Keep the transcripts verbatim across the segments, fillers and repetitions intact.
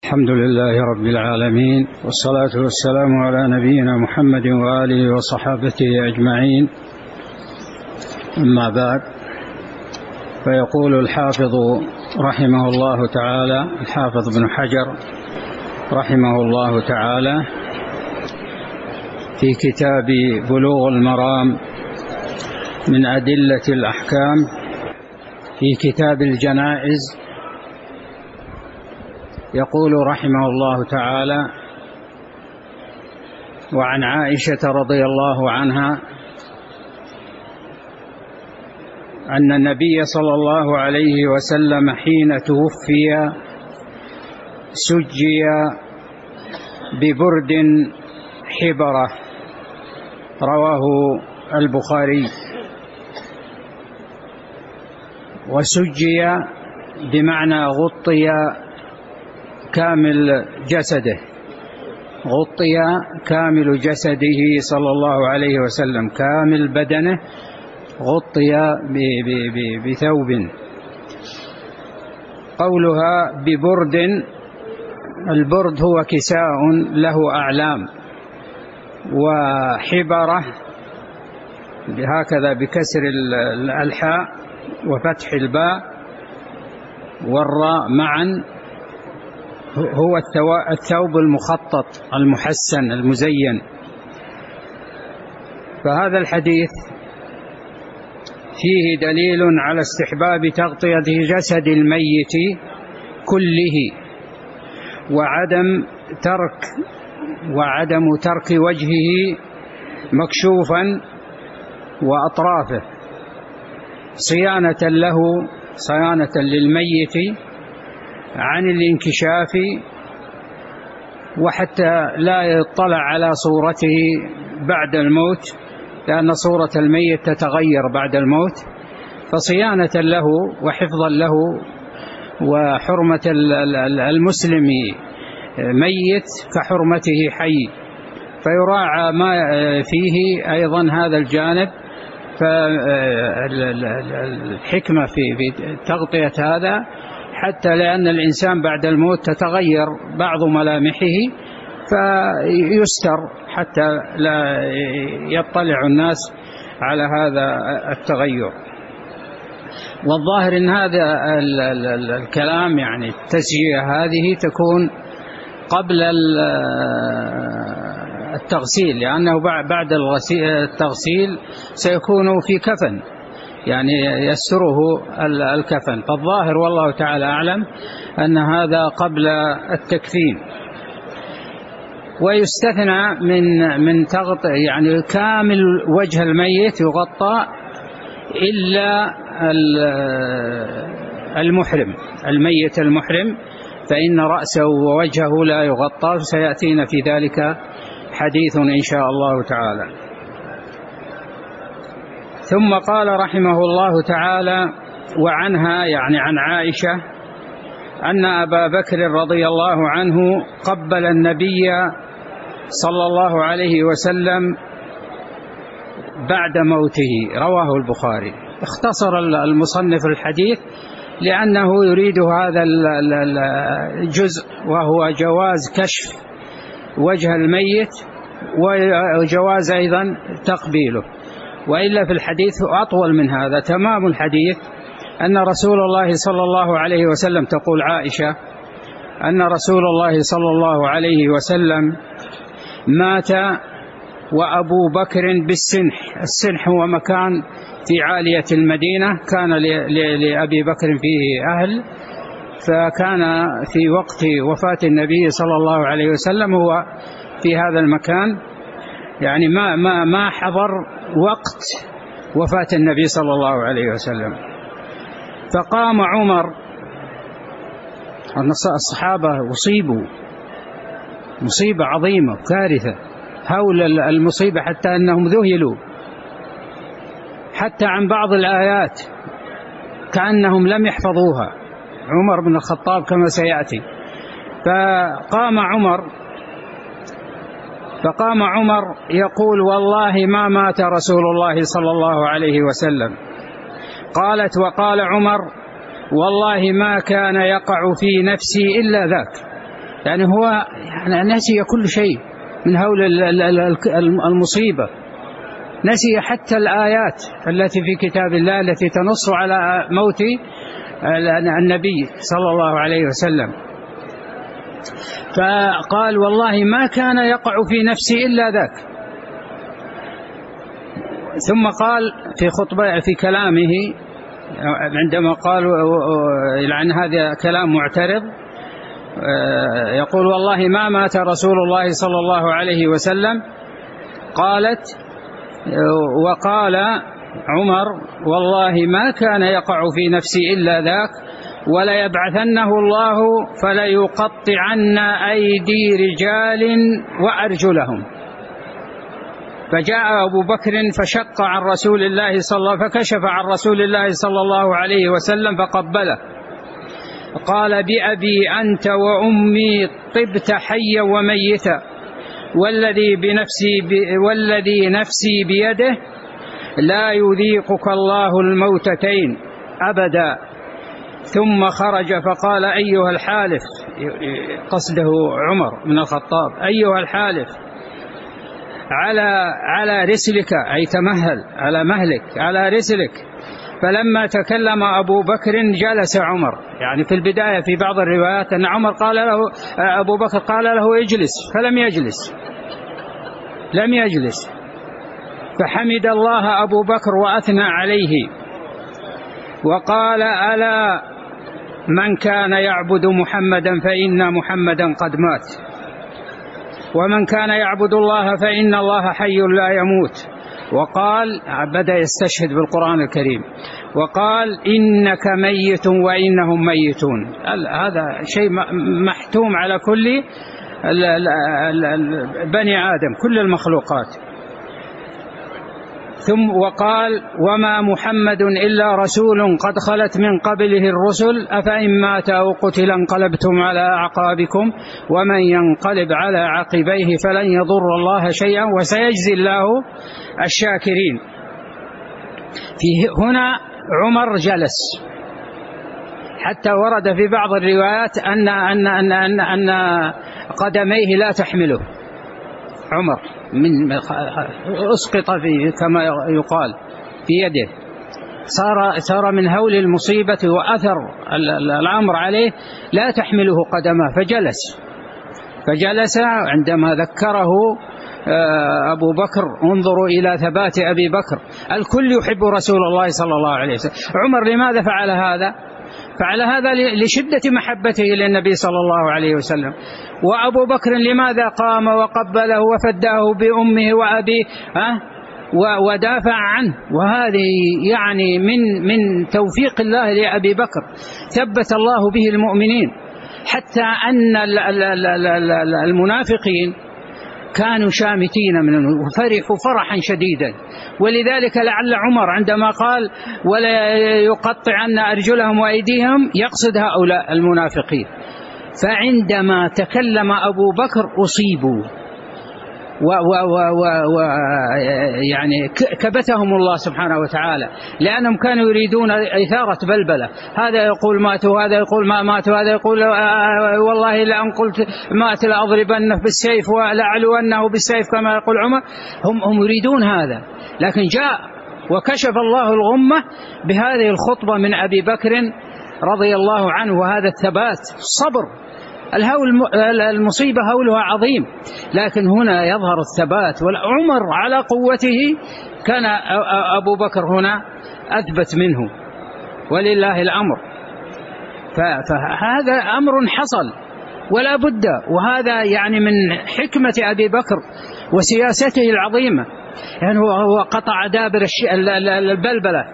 الحمد لله رب العالمين، والصلاة والسلام على نبينا محمد وآله وصحابته أجمعين. أما بعد، فيقول الحافظ رحمه الله تعالى الحافظ ابن حجر رحمه الله تعالى في كتاب بلوغ المرام من أدلة الأحكام في كتاب الجنائز، يقول رحمه الله تعالى: وعن عائشة رضي الله عنها أن النبي صلى الله عليه وسلم حين توفي سجي ببرد حبرة، رواه البخاري. وسجي بمعنى غطي كامل جسده، غطي كامل جسده صلى الله عليه وسلم، كامل بدنه غطي بثوب. قولها ببرد، البرد هو كساء له أعلام، وحبرة هكذا بكسر الحاء وفتح الباء والراء معا، هو الثوب المخطط المحسن المزين. فهذا الحديث فيه دليل على استحباب تغطية جسد الميت كله، وعدم ترك وعدم ترك وجهه مكشوفا وأطرافه، صيانة له صيانة للميت عن الانكشاف، وحتى لا يطلع على صورته بعد الموت، لأن صورة الميت تتغير بعد الموت. فصيانة له وحفظا له وحرمة المسلم ميت كحرمته حي، فيراعى ما فيه أيضا هذا الجانب. فالحكمة في تغطية هذا حتى لأن الإنسان بعد الموت تتغير بعض ملامحه، فيستر حتى لا يطلع الناس على هذا التغير. والظاهر أن هذا الكلام يعني التسجية هذه تكون قبل التغسيل، لأنه بعد التغسيل سيكون في كفن، يعني يستره الكفن. فالظاهر والله تعالى أعلم أن هذا قبل التكفين. ويستثنى من من تغطية يعني كامل وجه الميت يغطى إلا المحرم، الميت المحرم، فإن رأسه ووجهه لا يغطى، سيأتينا في ذلك حديث إن شاء الله تعالى. ثم قال رحمه الله تعالى: وعنها يعني عن عائشة أن أبا بكر رضي الله عنه قبل النبي صلى الله عليه وسلم بعد موته، رواه البخاري. اختصر المصنف الحديث لأنه يريد هذا الجزء، وهو جواز كشف وجه الميت وجواز أيضا تقبيله، وإلا في الحديث أطول من هذا. تمام الحديث أن رسول الله صلى الله عليه وسلم، تقول عائشة أن رسول الله صلى الله عليه وسلم مات وأبو بكر بالسنح. السنح هو مكان في عالية المدينة، كان لأبي بكر فيه أهل، فكان في وقت وفاة النبي صلى الله عليه وسلم هو في هذا المكان، يعني ما ما ما حضر وقت وفاة النبي صلى الله عليه وسلم. فقام عمر، الصحابة أصيبوا مصيبة عظيمة كارثة، هول المصيبة حتى أنهم ذهلوا حتى عن بعض الآيات كأنهم لم يحفظوها، عمر بن الخطاب كما سيأتي. فقام عمر فقام عمر يقول: والله ما مات رسول الله صلى الله عليه وسلم. قالت: وقال عمر: والله ما كان يقع في نفسي إلا ذاك، يعني هو يعني نسي كل شيء من هول المصيبة، نسي حتى الآيات التي في كتاب الله التي تنص على موت النبي صلى الله عليه وسلم. فقال والله ما كان يقع في نفسي إلا ذاك. ثم قال في خطبة في كلامه عندما قال لعن هذا كلام معترض، يقول والله ما مات رسول الله صلى الله عليه وسلم. قالت وقال عمر والله ما كان يقع في نفسي إلا ذاك ولا يبعثنه الله فلا يقطعن أيدي رجال وأرجلهم. فجاء أبو بكر فشق عن رسول الله صلى الله عليه وسلم فكشف عن رسول الله صلى الله عليه وسلم فقبله. قال بأبي أنت وأمي طبت حيا وميتا والذي بنفسي والذي نفسي بيده لا يذيقك الله الموتتين أبدا. ثم خرج فقال أيها الحالف، قصده عمر بن الخطاب، أيها الحالف على على رسلك، أي تمهل على مهلك على رسلك. فلما تكلم أبو بكر جلس عمر، يعني في البداية في بعض الروايات أن عمر قال له أبو بكر قال له اجلس فلم يجلس لم يجلس فحمد الله أبو بكر وأثنى عليه وقال ألا من كان يعبد محمدا فإن محمدا قد مات ومن كان يعبد الله فإن الله حي لا يموت. وقال بدأ يستشهد بالقرآن الكريم وقال إنك ميت وإنهم ميتون. هذا شيء محتوم على كل بني آدم كل المخلوقات. ثم وقال وما محمد إلا رسول قد خلت من قبله الرسل أفإن مات أو قتل انقلبتم على أعقابكم ومن ينقلب على عقبيه فلن يضر الله شيئا وسيجزي الله الشاكرين. في هنا عمر جلس حتى ورد في بعض الروايات أن أن أن أن, أن قدميه لا تحمله عمر من أسقط فيه كما يقال في يده، صار صار من هول المصيبة وأثر الأمر عليه لا تحمله قدمه فجلس فجلس عندما ذكره أبو بكر انظروا إلى ثبات أبي بكر، الكل يحب رسول الله صلى الله عليه وسلم. عمر لماذا فعل هذا؟ فعل هذا لشدة محبته للنبي صلى الله عليه وسلم. وأبو بكر لماذا قام وقبله وفداه بأمه وأبيه أه؟ ودافع عنه. وهذه يعني من من توفيق الله لأبي بكر، ثبت الله به المؤمنين حتى أن المنافقين كانوا شامتين منه وفرحوا فرحا شديدا. ولذلك لعل عمر عندما قال ولا يقطعن أرجلهم وأيديهم يقصد هؤلاء المنافقين. فعندما تكلم أبو بكر أصيبوا و و و و يعني كبتهم الله سبحانه وتعالى، لأنهم كانوا يريدون إثارة بلبلة، هذا يقول ماتوا هذا يقول ما ماتوا هذا يقول والله لأن قلت مات لأضربنه بالسيف ولأعلونه بالسيف كما يقول عمر. هم, هم يريدون هذا، لكن جاء وكشف الله الغمة بهذه الخطبة من أبي بكر رضي الله عنه، وهذا الثبات الصبر. الهول المصيبة هولها عظيم، لكن هنا يظهر الثبات. والعمر على قوته كان أبو بكر هنا أثبت منه، ولله الأمر. فهذا أمر حصل ولا بد، وهذا يعني من حكمة أبي بكر وسياسته العظيمة. يعني هو قطع دابر البلبلة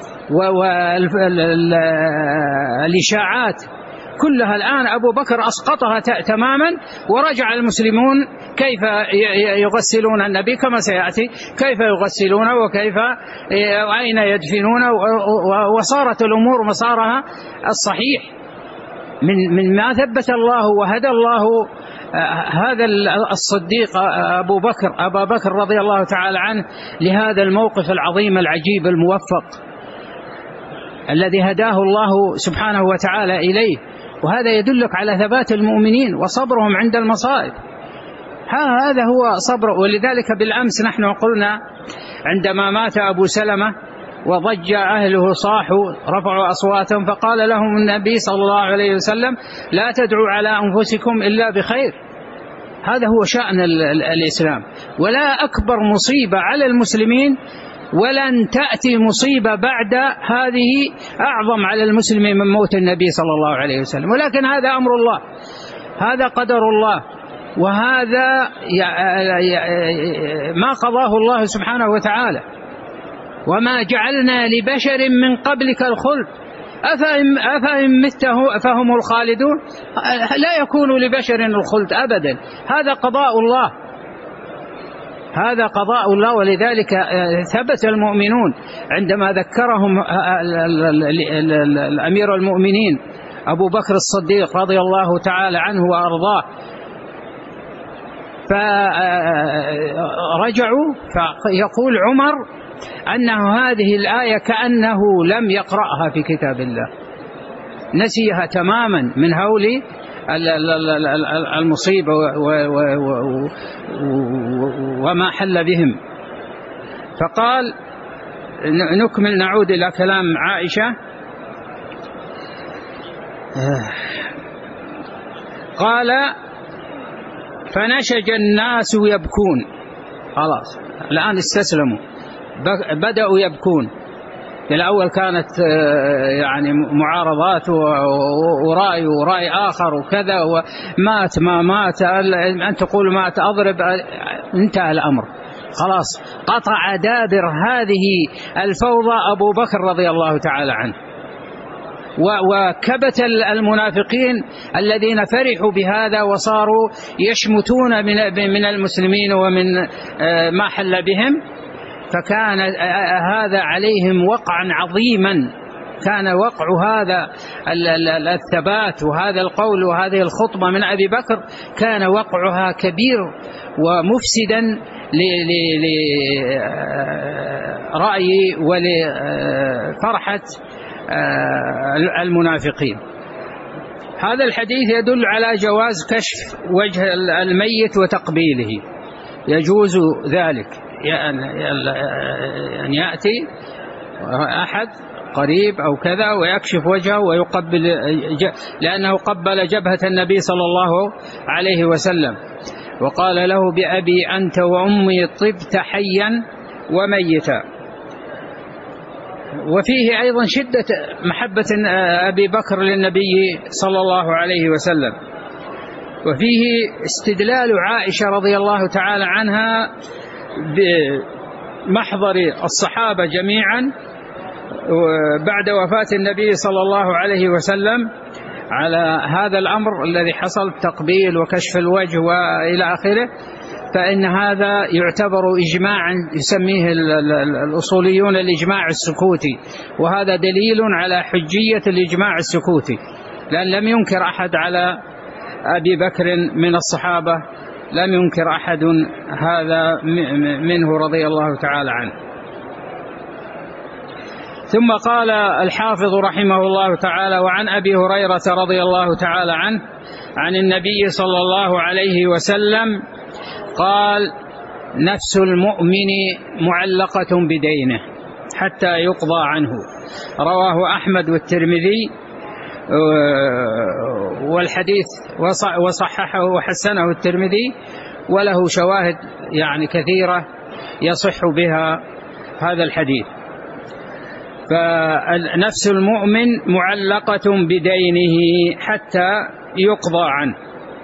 والإشاعات كلها. الآن أبو بكر أسقطها تماما، ورجع المسلمون كيف يغسلون النبي كما سيأتي، كيف يغسلون وكيف وأين يدفنون، وصارت الأمور مسارها الصحيح من من ما ثبت الله وهدى الله هذا الصديق أبو بكر أبا بكر رضي الله تعالى عنه لهذا الموقف العظيم العجيب الموفق الذي هداه الله سبحانه وتعالى إليه. وهذا يدلك على ثبات المؤمنين وصبرهم عند المصائب. هذا هو صبر. ولذلك بالأمس نحن قلنا عندما مات أبو سلمة وضج أهله صاحوا رفعوا أصواتهم، فقال لهم النبي صلى الله عليه وسلم: لا تدعوا على أنفسكم إلا بخير. هذا هو شأن الإسلام. ولا أكبر مصيبة على المسلمين ولن تأتي مصيبة بعد هذه أعظم على المسلمين من موت النبي صلى الله عليه وسلم، ولكن هذا أمر الله، هذا قدر الله، وهذا ما قضاه الله سبحانه وتعالى. وما جعلنا لبشر من قبلك الخلد أفإن مته فهم الخالدون. لا يكون لبشر الخلد أبدا، هذا قضاء الله، هذا قضاء الله. ولذلك ثبت المؤمنون عندما ذكرهم الأمير المؤمنين أبو بكر الصديق رضي الله تعالى عنه وأرضاه، فرجعوا فيقول عمر أنه هذه الآية كأنه لم يقرأها في كتاب الله، نسيها تماما من هول المصيبة وما حل بهم. فقال نكمل، نعود إلى كلام عائشة. قال فنشج الناس يبكون، خلاص الآن استسلموا، بدأوا يبكون. في الأول كانت يعني معارضات ورأي ورأي آخر وكذا، ومات ما مات، أن تقول مات أضرب، انتهى الأمر خلاص. قطع دابر هذه الفوضى أبو بكر رضي الله تعالى عنه، وكبت المنافقين الذين فرحوا بهذا وصاروا يشمتون من المسلمين ومن ما حل بهم، فكان هذا عليهم وقعا عظيما. كان وقع هذا الثبات وهذا القول وهذه الخطبة من أبي بكر كان وقعها كبير ومفسدا لرأي ولفرحة المنافقين. هذا الحديث يدل على جواز كشف وجه الميت وتقبيله، يجوز ذلك أن يأتي أحد قريب أو كذا ويكشف وجهه ويقبل، لأنه قبل جبهة النبي صلى الله عليه وسلم وقال له: بأبي أنت وأمي طبت حيا وميتا. وفيه أيضا شدة محبة أبي بكر للنبي صلى الله عليه وسلم. وفيه استدلال عائشة رضي الله تعالى عنها بمحضر الصحابة جميعا بعد وفاة النبي صلى الله عليه وسلم على هذا الأمر الذي حصل، تقبيل وكشف الوجه وإلى آخره. فإن هذا يعتبر إجماعا، يسميه الأصوليون الإجماع السكوتي، وهذا دليل على حجية الإجماع السكوتي، لأن لم ينكر أحد على أبي بكر من الصحابة، لم ينكر أحد هذا منه رضي الله تعالى عنه. ثم قال الحافظ رحمه الله تعالى: وعن أبي هريرة رضي الله تعالى عنه عن النبي صلى الله عليه وسلم قال: نفس المؤمن معلقة بدينه حتى يقضى عنه. رواه أحمد والترمذي، والحديث وصححه وحسنه الترمذي، وله شواهد يعني كثيرة يصح بها هذا الحديث. فنفس المؤمن معلقة بدينه حتى يقضى عنه.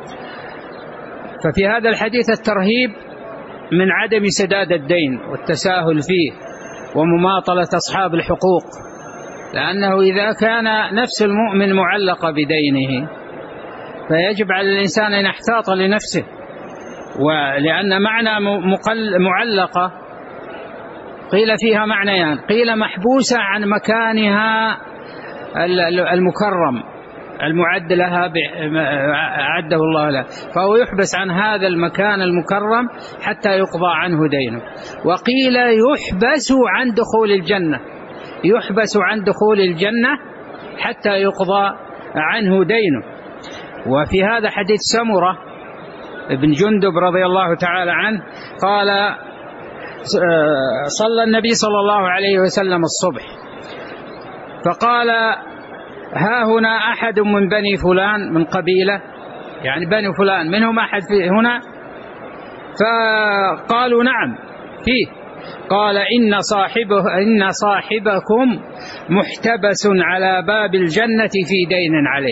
ففي هذا الحديث الترهيب من عدم سداد الدين والتساهل فيه ومماطلة أصحاب الحقوق، لأنه إذا كان نفس المؤمن معلقة بدينه فيجب على الإنسان أن يحتاط لنفسه، ولأن معنى معلقة قيل فيها معنيان: قيل محبوسة عن مكانها المكرم المعد لها عده الله له، فهو يحبس عن هذا المكان المكرم حتى يقضى عنه دينه. وقيل يحبس عن دخول الجنة، يحبس عن دخول الجنة حتى يقضى عنه دينه. وفي هذا حديث سمرة بن جندب رضي الله تعالى عنه قال صلى النبي صلى الله عليه وسلم الصبح فقال ها هنا أحد من بني فلان من قبيلة، يعني بني فلان منهم أحد هنا؟ فقالوا نعم فيه. قال إن صاحبه إن صاحبكم محتبس على باب الجنة في دين عليه.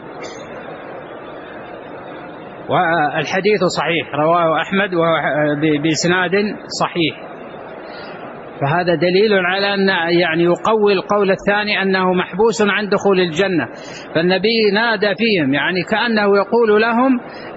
والحديث صحيح رواه أحمد بإسناد صحيح. فهذا دليل على أن يعني يقوي القول الثاني أنه محبوس عن دخول الجنة. فالنبي نادى فيهم يعني كأنه يقول لهم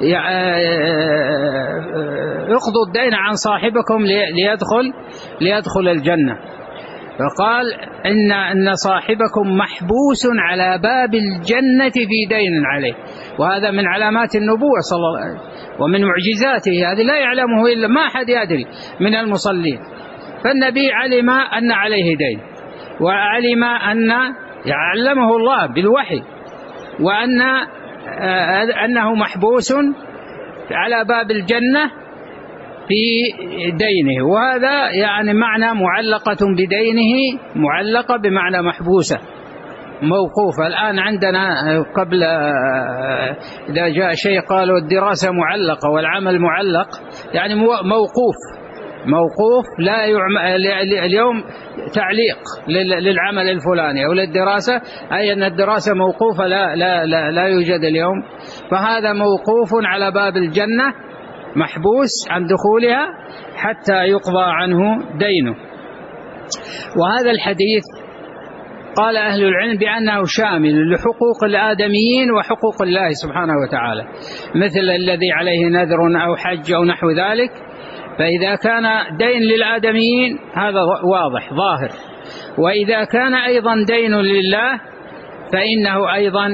اقضوا الدين عن صاحبكم ليدخل ليدخل الجنة. فقال إن إن صاحبكم محبوس على باب الجنة في دين عليه، وهذا من علامات النبوة صلى الله عليه وسلم ومن معجزاته، هذا لا يعلمه إلا ما أحد يدري من المصلين. فالنبي علم أن عليه دين، وعلم أن يعلمه الله بالوحي، وأن أنه محبوس على باب الجنة في دينه، وهذا يعني معنى معلقة بدينه، معلقة بمعنى محبوسة موقوفة. الآن عندنا قبل إذا جاء شيء قالوا الدراسة معلقة والعمل معلق، يعني موقوف موقوف لا يعمل اليوم تعليق للعمل الفلاني أو للدراسة، أي أن الدراسة موقوفة لا, لا, لا, لا يوجد اليوم. فهذا موقوف على باب الجنة محبوس عن دخولها حتى يقضى عنه دينه. وهذا الحديث قال أهل العلم بأنه شامل لحقوق الآدميين وحقوق الله سبحانه وتعالى، مثل الذي عليه نذر أو حج أو نحو ذلك. فإذا كان دين للآدميين هذا واضح ظاهر، وإذا كان أيضا دين لله فإنه أيضا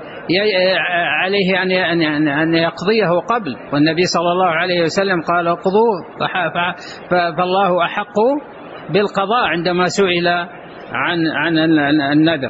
عليه أن يقضيه قبل، والنبي صلى الله عليه وسلم قال اقضوه، فالله أحق بالقضاء عندما سئل عن عن النذر.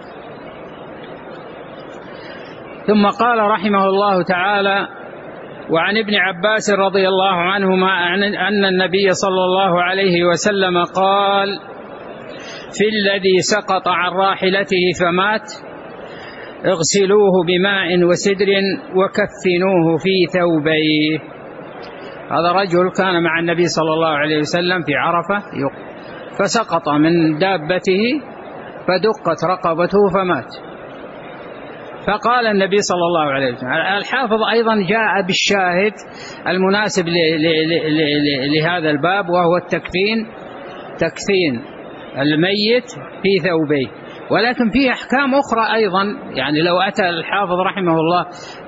ثم قال رحمه الله تعالى: وعن ابن عباس رضي الله عنهما أن النبي صلى الله عليه وسلم قال: في الذي سقط عن راحلته فمات اغسلوه بماء وسدر وكفنوه في ثوبيه. هذا رجل كان مع النبي صلى الله عليه وسلم في عرفة فسقط من دابته فدقت رقبته فمات. فقال النبي صلى الله عليه وسلم، الحافظ أيضا جاء بالشاهد المناسب لهذا الباب، وهو التكفين، تكفين الميت في ثوبيه. ولكن فيه أحكام أخرى أيضا، يعني لو أتى الحافظ رحمه الله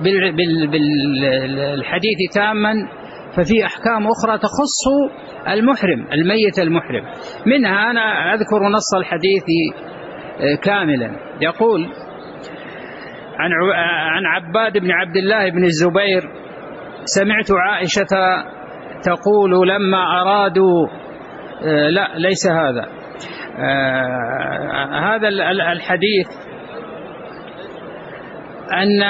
بالحديث تاما ففي أحكام أخرى تخص المحرم، الميت المحرم. منها أنا أذكر نص الحديث كاملا. يقول عن عباد بن عبد الله بن الزبير: سمعت عائشة تقول لما أرادوا، لا ليس هذا، هذا الحديث أن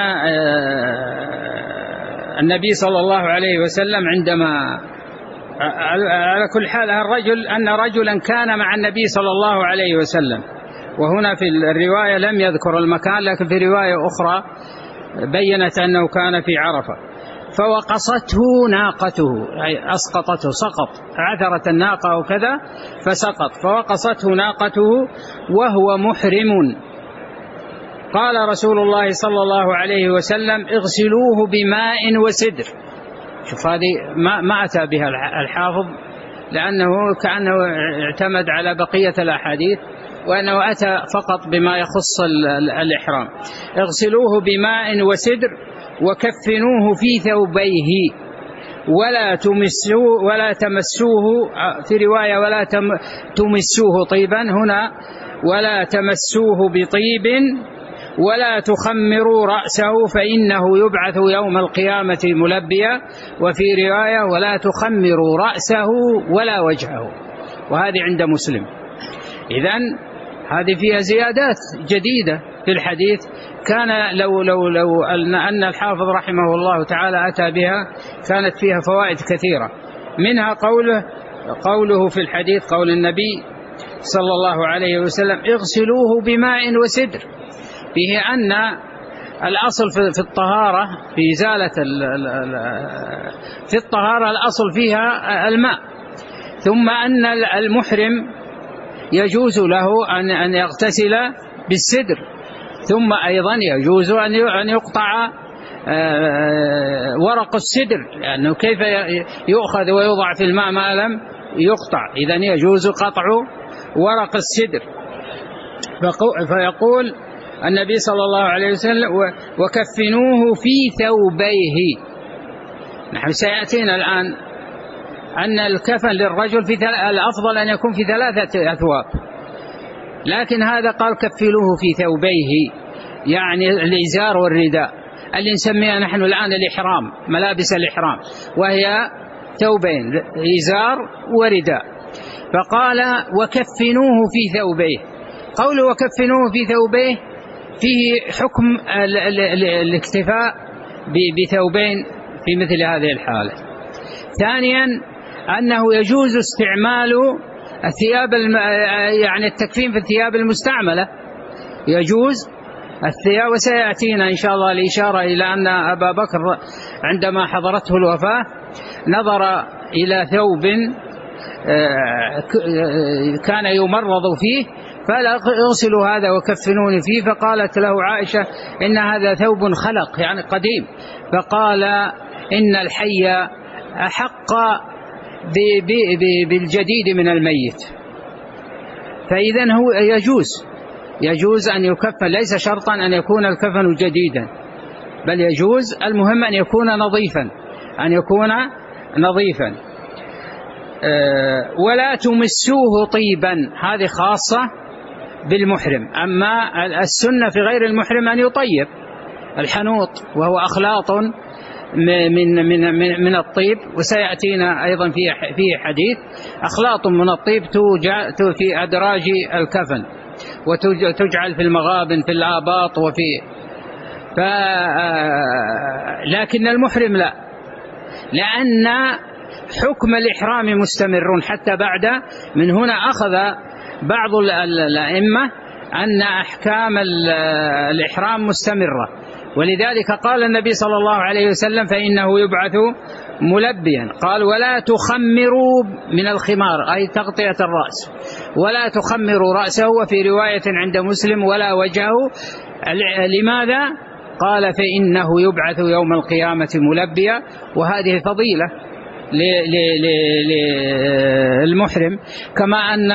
النبي صلى الله عليه وسلم عندما، على كل حال الرجل أن رجلا كان مع النبي صلى الله عليه وسلم، وهنا في الرواية لم يذكر المكان، لكن في رواية أخرى بيّنت أنه كان في عرفة، فوقصته ناقته، أي أسقطته، سقط، عثرت الناقة وكذا فسقط، فوقصته ناقته وهو محرم. قال رسول الله صلى الله عليه وسلم: اغسلوه بماء وسدر. شوف هذه ما, ما أتى بها الحافظ، لأنه كأنه اعتمد على بقية الأحاديث، وأنه أتى فقط بما يخص الإحرام. اغسلوه بماء وسدر وكفنوه في ثوبيه ولا تمسوه ولا تمسوه، في رواية ولا تمسوه طيبا، هنا ولا تمسوه بطيب ولا تخمروا رأسه فإنه يبعث يوم القيامة ملبيا، وفي رواية ولا تخمروا رأسه ولا وجهه، وهذه عند مسلم. إذن هذه فيها زيادات جديدة. في الحديث كان لو لو لو أن الحافظ رحمه الله تعالى أتى بها كانت فيها فوائد كثيرة، منها قوله قوله في الحديث قول النبي صلى الله عليه وسلم اغسلوه بماء وسدر، فيه أن الأصل في الطهارة في إزالة في الطهارة الأصل فيها الماء، ثم أن المحرم يجوز له أن يغتسل بالسدر، ثم أيضا يجوز أن يقطع ورق السدر، لأنه كيف يؤخذ ويوضع في الماء ما لم يقطع، إذن يجوز قطع ورق السدر. فيقول النبي صلى الله عليه وسلم وكفنوه في ثوبيه. نحن سيأتينا الآن أن الكفن للرجل في الأفضل أن يكون في ثلاثة أثواب، لكن هذا قال كفلوه في ثوبيه، يعني الإزار والرداء اللي نسميها نحن الآن الإحرام، ملابس الإحرام، وهي ثوبين إزار ورداء. فقال وكفنوه في ثوبيه. قوله وكفنوه في ثوبيه فيه حكم الاكتفاء بثوبين في مثل هذه الحالة. ثانيا أنه يجوز استعمال الثياب الم... يعني التكفين في الثياب المستعملة، يجوز الثياب. وسيأتينا إن شاء الله الإشارة إلى أن أبا بكر عندما حضرته الوفاة نظر إلى ثوب كان يمرض فيه فقال اغسلوا هذا وكفنوني فيه، فقالت له عائشة إن هذا ثوب خلق يعني قديم، فقال إن الحي أحق بالجديد من الميت. فإذن هو يجوز يجوز أن يكفن، ليس شرطا أن يكون الكفن جديدا، بل يجوز، المهم أن يكون نظيفا أن يكون نظيفا ولا تمسوه طيبا، هذه خاصة بالمحرم. أما السنة في غير المحرم أن يطيب الحنوط، وهو أخلاط من من من من الطيب، وسيأتينا أيضا في في حديث أخلاط من الطيب توجد في أدراج الكفن وتجعل في المغابن في الآباط وفي ف... لكن المحرم لا، لأن حكم الإحرام مستمر حتى بعد. من هنا أخذ بعض الأئمة أن أحكام الإحرام مستمرة، ولذلك قال النبي صلى الله عليه وسلم فإنه يبعث ملبيا. قال ولا تخمروا من الخمار أي تغطية الرأس، ولا تخمروا رأسه، وفي رواية عند مسلم ولا وجهه. لماذا؟ قال فإنه يبعث يوم القيامة ملبيا، وهذه فضيلة للمحرم، كما أن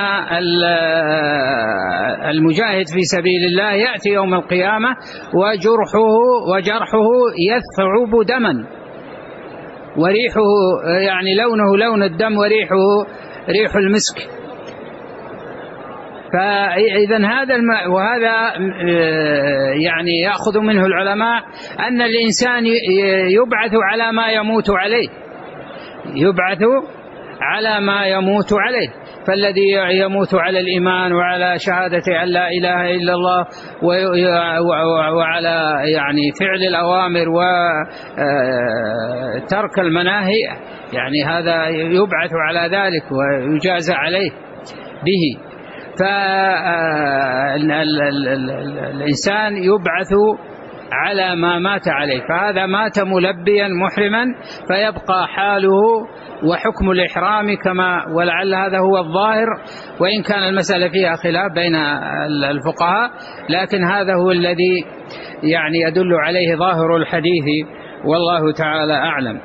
المجاهد في سبيل الله يأتي يوم القيامة وجرحه وجرحه يثعب دما، وريحه يعني لونه لون الدم وريحه ريح المسك. فإذا هذا الم... وهذا يعني يأخذ منه العلماء أن الإنسان يبعث على ما يموت عليه، يبعث على ما يموت عليه. فالذي يموت على الإيمان وعلى شهادة أن لا إله إلا الله وعلى يعني فعل الأوامر وترك المناهي، يعني هذا يبعث على ذلك ويجازى عليه به. فالإنسان يبعث على ما مات عليه، فهذا مات ملبيا محرما فيبقى حاله وحكم الإحرام كما، ولعل هذا هو الظاهر، وإن كان المسألة فيها خلاف بين الفقهاء، لكن هذا هو الذي يعني يدل عليه ظاهر الحديث، والله تعالى أعلم.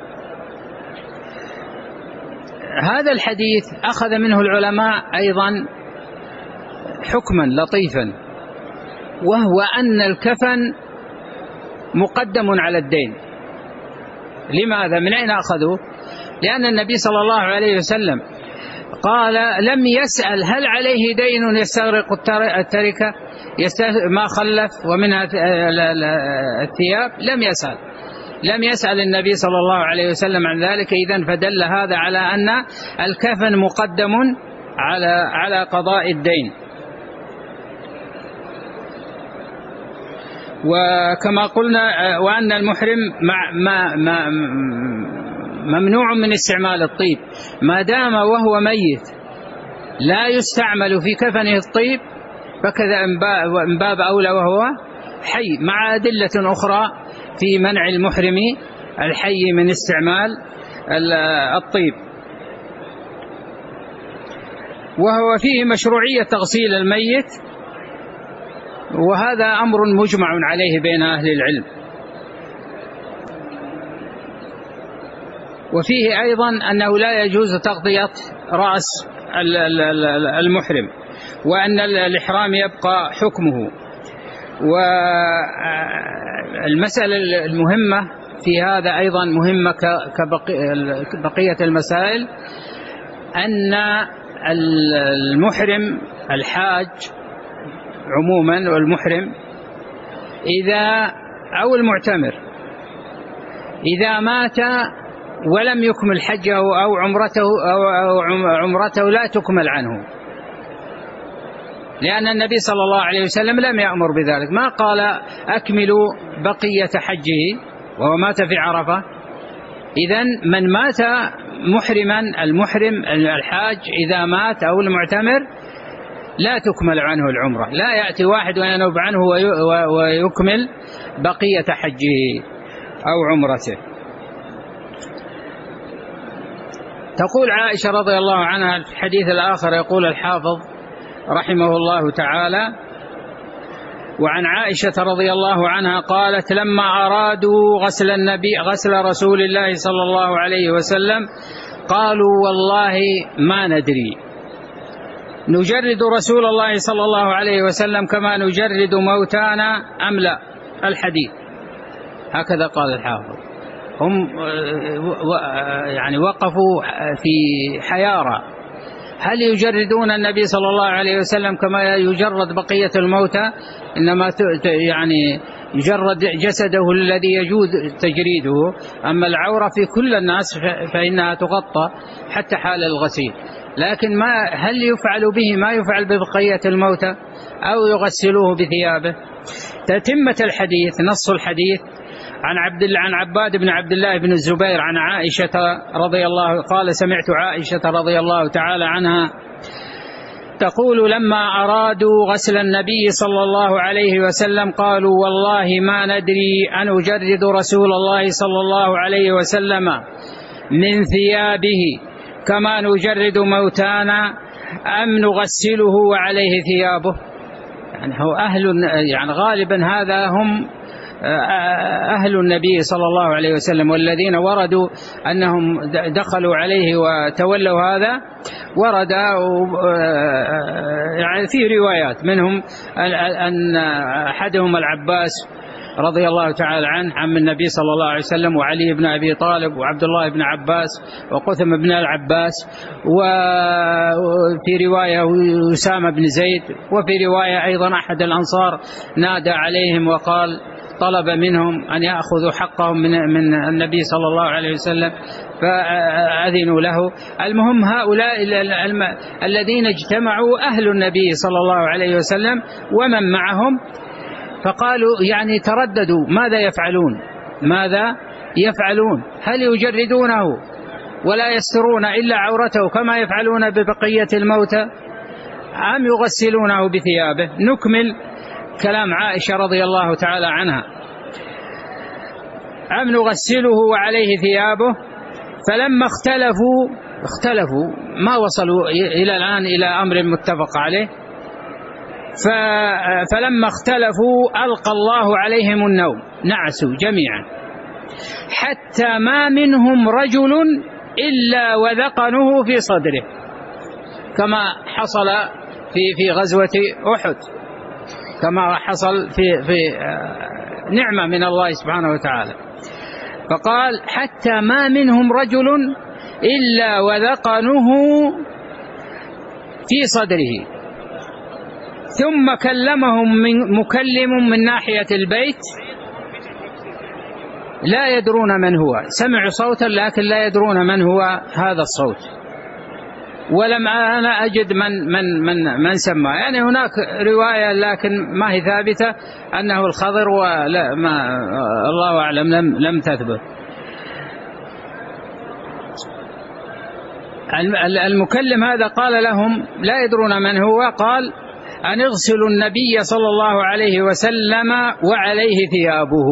هذا الحديث أخذ منه العلماء أيضا حكما لطيفا، وهو أن الكفن مقدم على الدين. لماذا؟ من أين أخذوا؟ لأن النبي صلى الله عليه وسلم قال لم يسأل هل عليه دين يستغرق التركة ما خلف ومنها الثياب، لم يسأل لم يسأل النبي صلى الله عليه وسلم عن ذلك. إذن فدل هذا على أن الكفن مقدم على على قضاء الدين. وكما قلنا وأن المحرم ما ما ممنوع من استعمال الطيب ما دام وهو ميت لا يستعمل في كفنه الطيب، فكذا من باب أولى وهو حي، مع أدلة أخرى في منع المحرم الحي من استعمال الطيب. وهو فيه مشروعية تغسيل الميت، وهذا أمر مجمع عليه بين أهل العلم. وفيه أيضا أنه لا يجوز تغطية رأس المحرم، وأن الإحرام يبقى حكمه. والمسألة المهمة في هذا أيضا مهمة كبقية المسائل، أن المحرم الحاج عموما والمحرم إذا أو المعتمر إذا مات ولم يكمل حجه أو عمرته أو عمرته لا تكمل عنه، لأن النبي صلى الله عليه وسلم لم يأمر بذلك، ما قال أكملوا بقية حجه وهو مات في عرفة. إذن من مات محرما المحرم الحاج إذا مات أو المعتمر لا تكمل عنه العمرة، لا يأتي واحد وينوب عنه ويكمل بقية حجه أو عمرته. تقول عائشة رضي الله عنها في الحديث الآخر، يقول الحافظ رحمه الله تعالى: وعن عائشة رضي الله عنها قالت: لما أرادوا غسل النبي غسل رسول الله صلى الله عليه وسلم قالوا والله ما ندري نجرد رسول الله صلى الله عليه وسلم كما نجرد موتانا أم لا، الحديث. هكذا قال الحافظ. هم يعني وقفوا في حيارى، هل يجردون النبي صلى الله عليه وسلم كما يجرد بقية الموتى، إنما يعني يجرد جسده الذي يجوز تجريده، أما العورة في كل الناس فإنها تغطى حتى حال الغسيل. لكن ما هل يفعل به ما يفعل ببقية الموتى أو يغسلوه بثيابه؟ تتمة الحديث نص الحديث عن عبد الله عن عباد بن عبد الله بن الزبير عن عائشة رضي الله قال: سمعت عائشة رضي الله تعالى عنها تقول: لما أرادوا غسل النبي صلى الله عليه وسلم قالوا والله ما ندري أن نجرد رسول الله صلى الله عليه وسلم من ثيابه كما نجرد موتانا أم نغسله وعليه ثيابه. يعني هو أهل يعني غالبا هذا هم أهل النبي صلى الله عليه وسلم، والذين وردوا أنهم دخلوا عليه وتولوا هذا ورد يعني في روايات منهم أن أحدهم العباس رضي الله تعالى عنه عم النبي صلى الله عليه وسلم، وعلي بن أبي طالب وعبد الله بن عباس وقثم بن العباس، وفي رواية أسامة بن زيد، وفي رواية أيضا أحد الأنصار نادى عليهم وقال طلب منهم أن يأخذوا حقهم من من النبي صلى الله عليه وسلم فأذنوا له. المهم هؤلاء الذين اجتمعوا أهل النبي صلى الله عليه وسلم ومن معهم، فقالوا يعني ترددوا ماذا يفعلون ماذا يفعلون هل يجردونه ولا يسترون إلا عورته كما يفعلون ببقية الموتى أم يغسلونه بثيابه؟ نكمل كلام عائشة رضي الله تعالى عنها: أم نغسله وعليه ثيابه. فلما اختلفوا اختلفوا ما وصلوا إلى الآن إلى أمر متفق عليه، فلما اختلفوا ألقى الله عليهم النوم، نعسوا جميعا حتى ما منهم رجل إلا وذقنه في صدره، كما حصل في في غزوة أحد، كما حصل في في نعمة من الله سبحانه وتعالى. فقال: حتى ما منهم رجل إلا وذقنه في صدره، ثم كلمهم من مكلم من ناحية البيت لا يدرون من هو، سمعوا صوتا لكن لا يدرون من هو هذا الصوت، ولم أنا أجد من من من من سمى. يعني هناك رواية لكن ما هي ثابتة أنه الخضر، ولا ما الله أعلم لم لم تثبت. المكلم هذا قال لهم لا يدرون من هو، قال أن اغسلوا النبي صلى الله عليه وسلم وعليه ثيابه.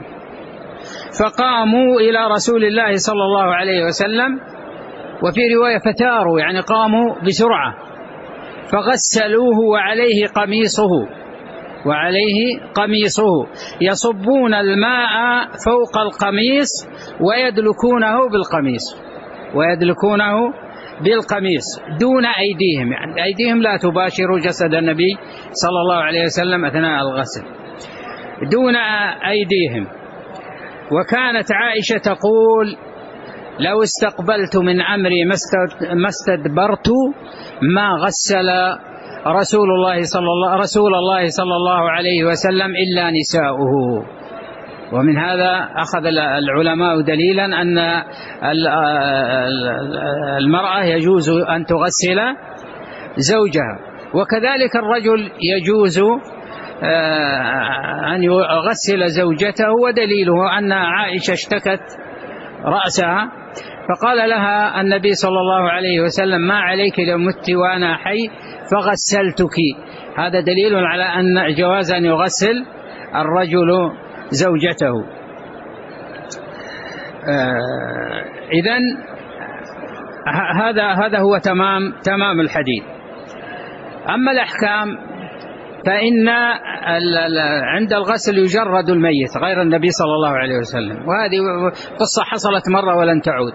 فقاموا إلى رسول الله صلى الله عليه وسلم، وفي رواية فتاروا يعني قاموا بسرعة، فغسلوه وعليه قميصه وعليه قميصه يصبون الماء فوق القميص ويدلكونه بالقميص ويدلكونه بالقميص دون أيديهم، يعني أيديهم لا تباشر جسد النبي صلى الله عليه وسلم أثناء الغسل، دون أيديهم. وكانت عائشة تقول لو استقبلت من أمري ما استدبرت ما غسل رسول الله صلى الله رسول الله صلى الله عليه وسلم إلا نساؤه. ومن هذا أخذ العلماء دليلا أن المرأة يجوز أن تغسل زوجها، وكذلك الرجل يجوز أن يغسل زوجته. ودليله أن عائشة اشتكت رأسها فقال لها النبي صلى الله عليه وسلم ما عليك لو مت وأنا حي فغسلتك. هذا دليل على أن جواز أن يغسل الرجل زوجته. إذن هذا هذا هو تمام تمام الحديث. أما الأحكام فإن عند الغسل يجرد الميت غير النبي صلى الله عليه وسلم، وهذه قصة حصلت مرة ولن تعود.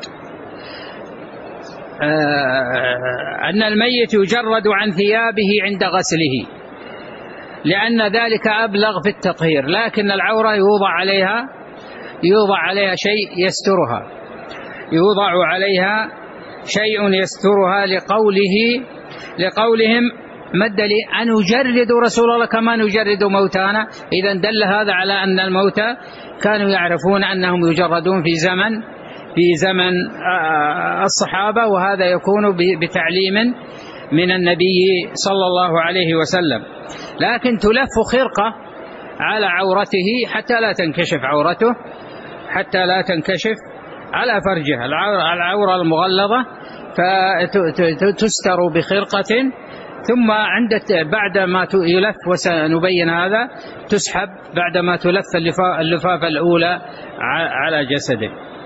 أن الميت يجرد عن ثيابه عند غسله لأن ذلك أبلغ في التطهير، لكن العورة يوضع عليها يوضع عليها شيء يسترها يوضع عليها شيء يسترها لقوله لقولهم ما الدليل أن نجرد رسول الله كما نجرد موتانا. إذن دل هذا على أن الموتى كانوا يعرفون أنهم يجردون في زمن في زمن الصحابة، وهذا يكون بتعليم من النبي صلى الله عليه وسلم. لكن تلف خرقة على عورته حتى لا تنكشف عورته حتى لا تنكشف على فرجها العورة المغلظة، فتستر بخرقة، ثم عند بعد ما يلف وسنبين هذا تسحب بعد ما تلف اللفافة الأولى على جسده.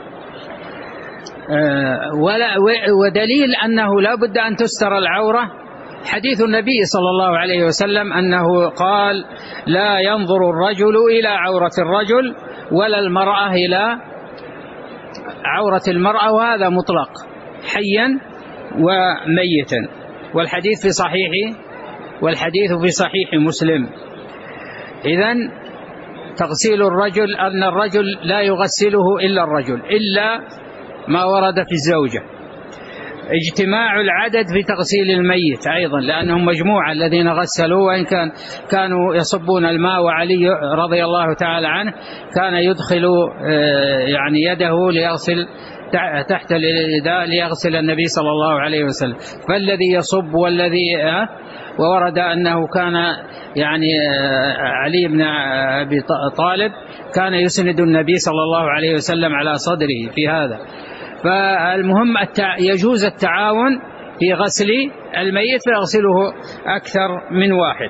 ودليل أنه لا بد أن تستر العورة حديث النبي صلى الله عليه وسلم أنه قال لا ينظر الرجل إلى عورة الرجل ولا المرأة إلى عورة المرأة، وهذا مطلق حيا وميتا. والحديث في صحيح والحديث في صحيح مسلم. إذن تغسيل الرجل أن الرجل لا يغسله إلا الرجل إلا ما ورد في الزوجة. اجتماع العدد في تغسيل الميت أيضا لأنهم مجموعة الذين غسلوا، وإن كان كانوا يصبون الماء، وعلي رضي الله تعالى عنه كان يدخل يعني يده ليغسل تحت الإداء ليغسل النبي صلى الله عليه وسلم. فالذي يصب والذي وورد أنه كان يعني علي بن أبي طالب كان يسند النبي صلى الله عليه وسلم على صدره في هذا. فالمهم يجوز التعاون في غسل الميت فيغسله أكثر من واحد.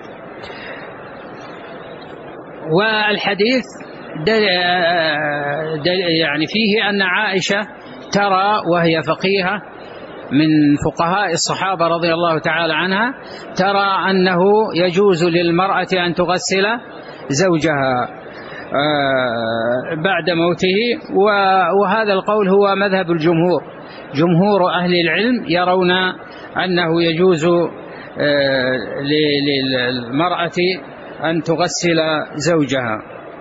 والحديث دل دل يعني فيه أن عائشة ترى، وهي فقيهة من فقهاء الصحابة رضي الله تعالى عنها، ترى أنه يجوز للمرأة أن تغسل زوجها بعد موته، وهذا القول هو مذهب الجمهور. جمهور أهل العلم يرون أنه يجوز للمرأة أن تغسل زوجها.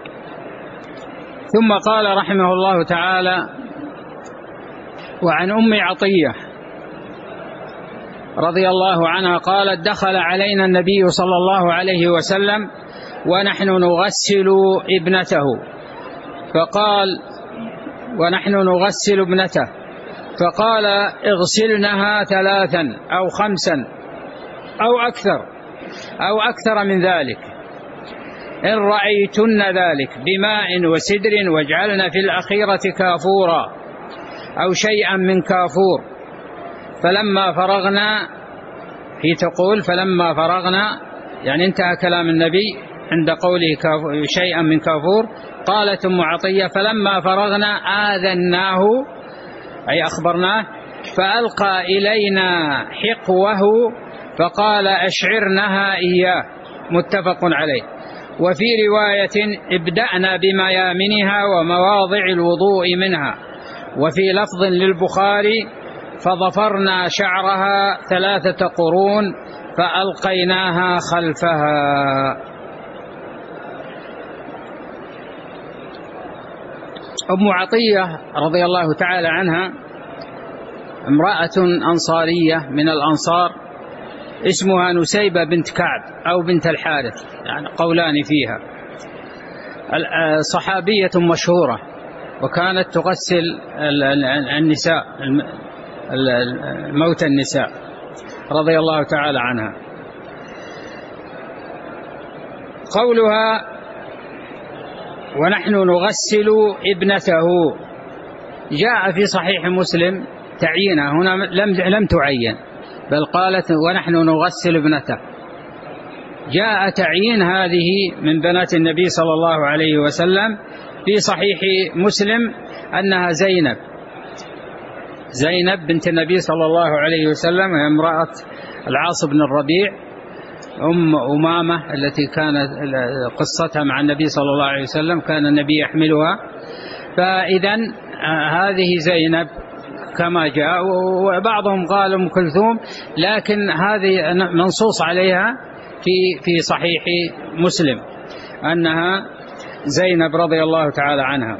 ثم قال رحمه الله تعالى وعن أم عطية رضي الله عنها قالت دخل علينا النبي صلى الله عليه وسلم ونحن نغسل ابنته، فقال ونحن نغسل ابنته فقال اغسلنها ثلاثا أو خمسا أو أكثر أو أكثر من ذلك إن رأيتن ذلك بماء وسدر، واجعلن في الأخيرة كافورا أو شيئا من كافور. فلما فرغنا، هي تقول فلما فرغنا يعني انتهى كلام النبي عند قوله شيئا من كافور. قالت أم عطية فلما فرغنا آذناه أي أخبرناه، فألقى إلينا حقوه فقال أشعرنها إياه، متفق عليه. وفي رواية ابدأنا بميامنها ومواضع الوضوء منها. وفي لفظ للبخاري فضفرنا شعرها ثلاثة قرون فألقيناها خلفها. أم عطية رضي الله تعالى عنها امرأة أنصارية من الأنصار، اسمها نسيبة بنت كعب أو بنت الحارث، يعني قولان فيها. صحابية مشهورة، وكانت تغسل النساء موت النساء رضي الله تعالى عنها. قولها ونحن نغسل ابنته جاء في صحيح مسلم تعيينها، هنا لم لم تعين، بل قالت ونحن نغسل ابنته. جاء تعيين هذه من بنات النبي صلى الله عليه وسلم في صحيح مسلم أنها زينب زينب بنت النبي صلى الله عليه وسلم، امرأة العاص بن الربيع أم أمامة التي كانت قصتها مع النبي صلى الله عليه وسلم، كان النبي يحملها. فإذا هذه زينب كما جاء، وبعضهم قال أم كلثوم، لكن هذه منصوص عليها في في صحيح مسلم أنها زينب رضي الله تعالى عنها.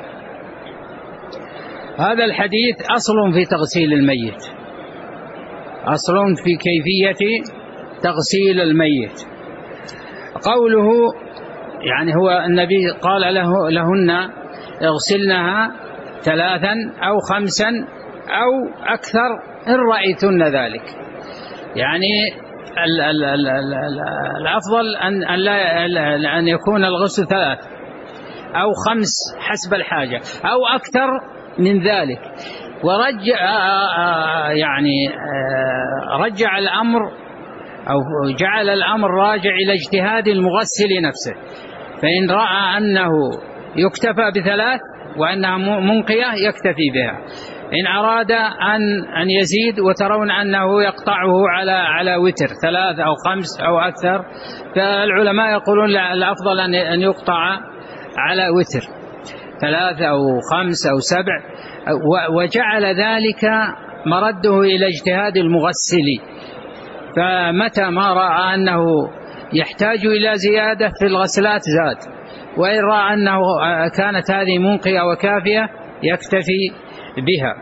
هذا الحديث أصل في تغسيل الميت، أصل في كيفية تغسيل الميت. قوله يعني هو النبي قال له لهن اغسلنها ثلاثا أو خمسا أو أكثر إن رأيتن ذلك، يعني ال ال ال ال الأفضل أن, أن, أن يكون الغسل ثلاث أو خمس حسب الحاجة أو أكثر من ذلك. ورجع يعني رجع الأمر أو جعل الأمر راجع إلى اجتهاد المغسل نفسه، فإن رأى أنه يكتفى بثلاث وأنها منقية يكتفي بها. إن أراد أن أن يزيد وترون أنه يقطعه على على وتر ثلاث أو خمس أو أكثر، فالعلماء يقولون الأفضل أن يقطع على وتر ثلاث أو خمس أو سبع، وجعل ذلك مرده إلى اجتهاد المغسل. فمتى ما رأى أنه يحتاج إلى زيادة في الغسلات زاد، وإن رأى أنه كانت هذه منقية وكافية يكتفي بها.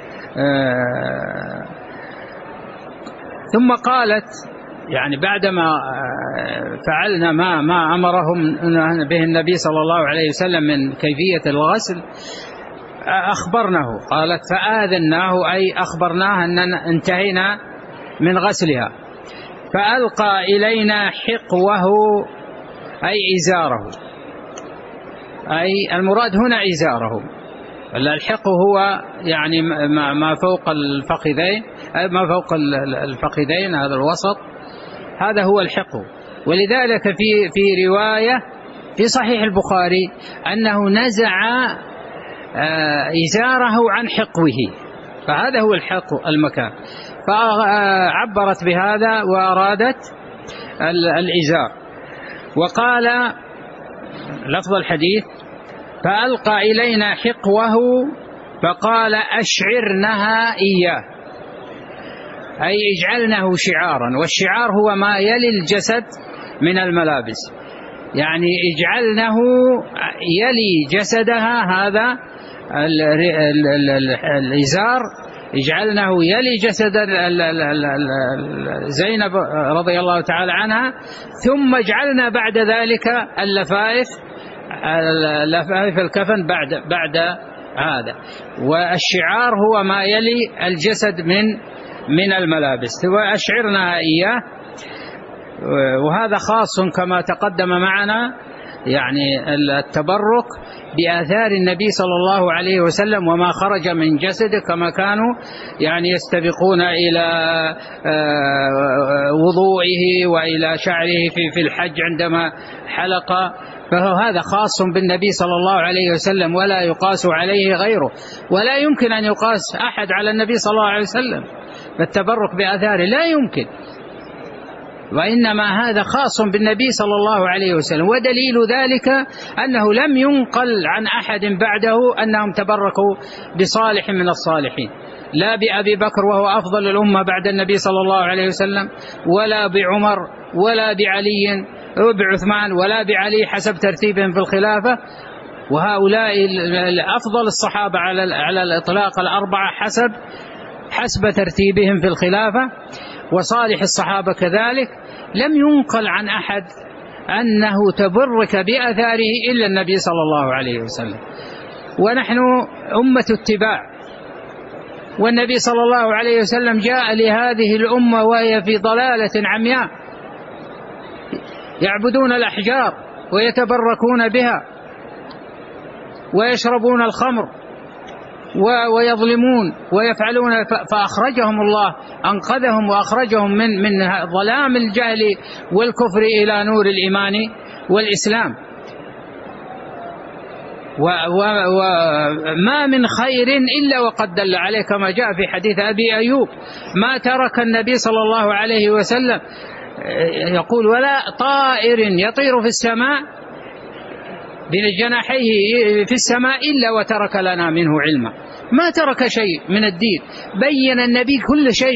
آه ثم قالت يعني بعدما فعلنا ما ما أمرهم به النبي صلى الله عليه وسلم من كيفية الغسل أخبرناه، قالت فآذناه أي أخبرناه أننا انتهينا من غسلها. فألقى إلينا حقوه أي إزاره، أي المراد هنا إزاره. الحق هو يعني ما فوق الفخذين، ما فوق الفخذين هذا الوسط، هذا هو الحق. ولذلك في في رواية في صحيح البخاري أنه نزع إزاره عن حقوه، فهذا هو الحق المكان، فعبرت بهذا وأرادت الإزار. وقال لفظ شعار فألقى إلينا حقوه فقال أشعرنها إياه، أي اجعلنه شعارا. والشعار هو ما يلي الجسد من الملابس، يعني اجعلنه يلي جسدها، هذا الإزار اجعلنه يلي جسد زينب رضي الله تعالى عنها، ثم اجعلنا بعد ذلك اللفائف اللفائف الكفن بعد بعد هذا. والشعار هو ما يلي الجسد من من الملابس، وأشعرنا إياه، وهذا خاص كما تقدم معنا يعني التبرك بآثار النبي صلى الله عليه وسلم وما خرج من جسده، كما كانوا يعني يستبقون إلى وضوئه وإلى شعره في في الحج عندما حلق، فهذا خاص بالنبي صلى الله عليه وسلم ولا يقاس عليه غيره، ولا يمكن أن يقاس أحد على النبي صلى الله عليه وسلم، فالتبرك بآثاره لا يمكن، وإنما هذا خاص بالنبي صلى الله عليه وسلم. ودليل ذلك أنه لم ينقل عن أحد بعده أنهم تبركوا بصالح من الصالحين، لا بأبي بكر وهو أفضل الأمة بعد النبي صلى الله عليه وسلم، ولا بعمر، ولا بعلي وبعثمان، ولا بعلي حسب ترتيبهم في الخلافة، وهؤلاء أفضل الصحابة على على الإطلاق الأربعة حسب حسب ترتيبهم في الخلافة، وصالح الصحابة كذلك. لم ينقل عن أحد أنه تبرك بأثاره إلا النبي صلى الله عليه وسلم، ونحن أمة اتباع، والنبي صلى الله عليه وسلم جاء لهذه الأمة وهي في ضلالة عمياء، يعبدون الأحجار ويتبركون بها ويشربون الخمر ويظلمون ويفعلون، فأخرجهم الله، أنقذهم وأخرجهم من من ظلام الجهل والكفر إلى نور الإيمان والإسلام. وما من خير إلا وقد دل عليه، كما جاء في حديث أبي أيوب: ما ترك النبي صلى الله عليه وسلم يقول ولا طائر يطير في السماء بجناحيه في السماء إلا وترك لنا منه علما. ما ترك شيء من الدين، بين النبي كل شيء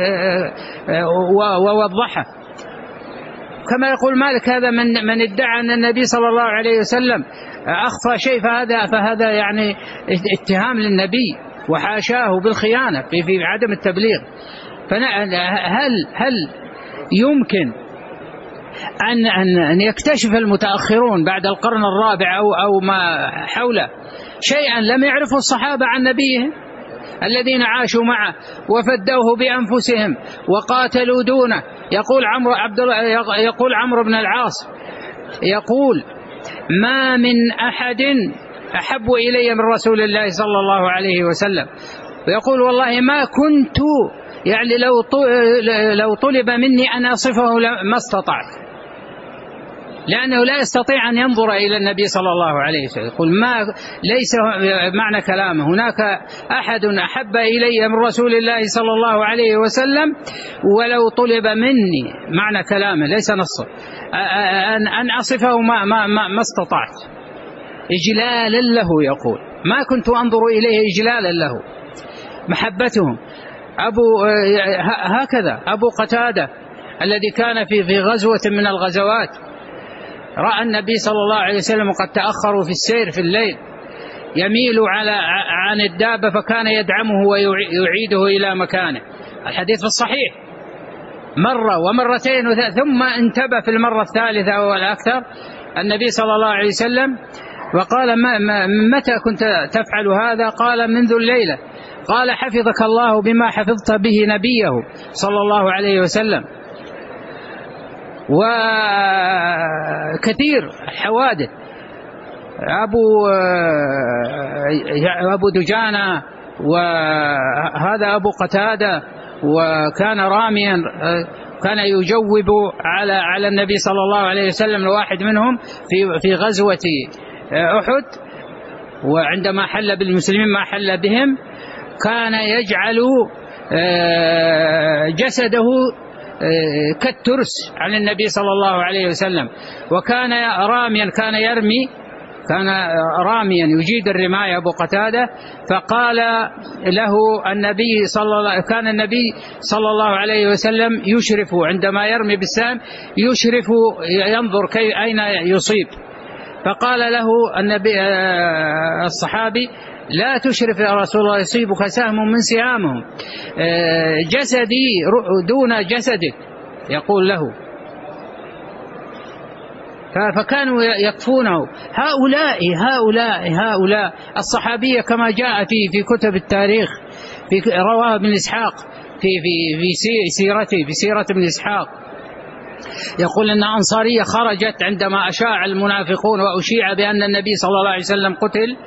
ووضحه. كما يقول مالك: هذا من من ادعى أن النبي صلى الله عليه وسلم أخفى شيء فهذا فهذا يعني اتهام للنبي، وحاشاه بالخيانة في في عدم التبليغ. فهل هل يمكن أن أن أن يكتشف المتأخرون بعد القرن الرابع أو أو ما حوله شيئا لم يعرفه الصحابة عن نبيهم الذين عاشوا معه وفدوه بأنفسهم وقاتلوا دونه؟ يقول عمرو عبد الله يقول عمرو بن العاص يقول: ما من أحد أحب إلي من رسول الله صلى الله عليه وسلم، ويقول: والله ما كنت يعني لو لو طلب مني أن أصفه ما استطعت، لأنه لا يستطيع أن ينظر إلى النبي صلى الله عليه وسلم. يقول: ما ليس معنى كلامه هناك أحد أحب إلي من رسول الله صلى الله عليه وسلم ولو طلب مني، معنى كلامه ليس نصا، أن أن أصفه ما ما ما, ما استطعت، إجلالا له. يقول: ما كنت أنظر إليه إجلالا له، محبتهم. أبو هكذا أبو قتادة الذي كان في في غزوة من الغزوات، رأى النبي صلى الله عليه وسلم قد تأخروا في السير في الليل، يميل على عن الدابة فكان يدعمه ويعيده إلى مكانه. الحديث في الصحيح، مرة ومرتين ثم انتبه في المرة الثالثة والأكثر النبي صلى الله عليه وسلم وقال: ما متى كنت تفعل هذا؟ قال: منذ الليلة. قال: حفظك الله بما حفظت به نبيه صلى الله عليه وسلم. وكثير حوادث، أبو أبو دجانة، وهذا أبو قتادة، وكان راميا، كان يجوب على على النبي صلى الله عليه وسلم الواحد منهم في في غزوة أحد، وعندما حل بالمسلمين ما حل بهم كان يجعل جسده كالترس عن النبي صلى الله عليه وسلم، وكان راميا، كان يرمي، كان راميا يجيد الرماية أبو قتادة. فقال له النبي صلى الله كان النبي صلى الله عليه وسلم يشرف عندما يرمي بالسهم، يشرف ينظر كي أين يصيب. فقال له النبي الصحابي: لا تشرف يا رسول الله، يصيبك سهم من سهامهم، جسدي دون جسدك. يقول له فكانوا يكفونه. هؤلاء هؤلاء هؤلاء الصحابية كما جاء في في كتب التاريخ، في رواه ابن إسحاق في في في سيرته في سيرة ابن إسحاق، يقول أن أنصارية خرجت عندما أشاع المنافقون وأشيع بأن النبي صلى الله عليه وسلم قتل،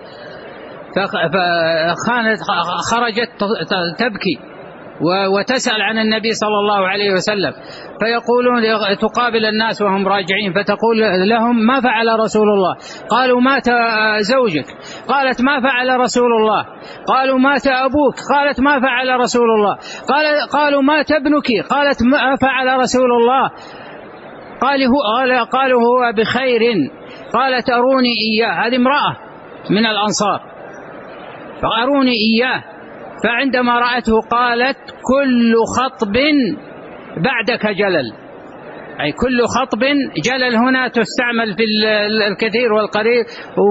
فخانت خرجت تبكي وتسأل عن النبي صلى الله عليه وسلم، فيقولون تقابل الناس وهم راجعين فتقول لهم ما فعل رسول الله؟ قالوا مات زوجك. قالت ما فعل رسول الله؟ قالوا مات أبوك. قالت ما فعل رسول الله؟ قال قالوا مات ابنك. قالت ما فعل رسول الله؟ قالوا قالوا هو بخير. قالت أروني إياه. هذه امرأة من الأنصار، فأروني إياه. فعندما رأته قالت كل خطب بعدك جلل، أي كل خطب، جلل هنا تستعمل في الكثير والقليل،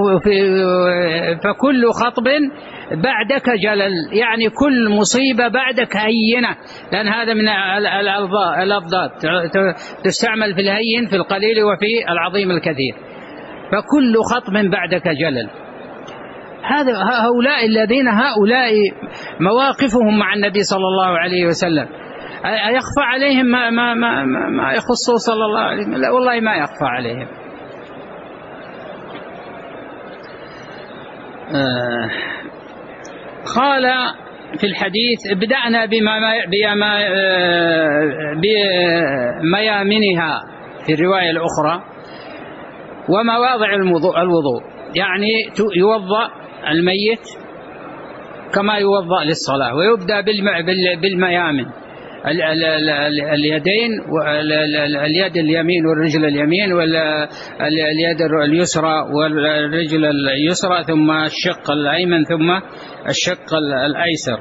فكل خطب بعدك جلل يعني كل مصيبة بعدك هينة، لأن هذا من الألفاظ تستعمل في الهين في القليل وفي العظيم الكثير، فكل خطب بعدك جلل. هذا هؤلاء الذين هؤلاء مواقفهم مع النبي صلى الله عليه وسلم، يخفى عليهم ما, ما, ما, ما يخصه صلى الله عليه وسلم؟ لا والله ما يخفى عليهم. آه قال في الحديث بدأنا بما بما بميامنها في الرواية الأخرى ومواضع الوضوء، يعني يوضأ الميت كما يوضأ للصلاة، ويبدأ بالميامن اليدين، اليد اليمين والرجل اليمين واليد اليسرى والرجل اليسرى، ثم الشق الأيمن ثم الشق الأيسر.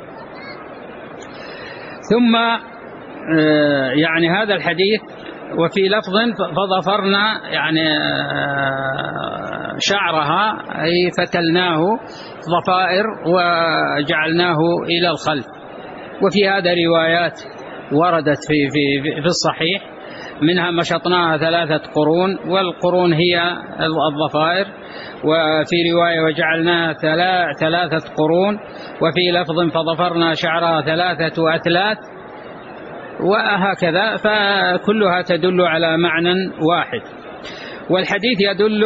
ثم يعني هذا الحديث وفي لفظ فضفرنا يعني شعرها أي فتلناه ضفائر وجعلناه إلى الخلف. وفي هذا روايات وردت في في في الصحيح، منها مشطناها ثلاثة قرون، والقرون هي الضفائر، وفي رواية وجعلناها ثلاثة قرون، وفي لفظ فضفرنا شعرها ثلاثة أثلاث، وهكذا، فكلها تدل على معنى واحد. والحديث يدل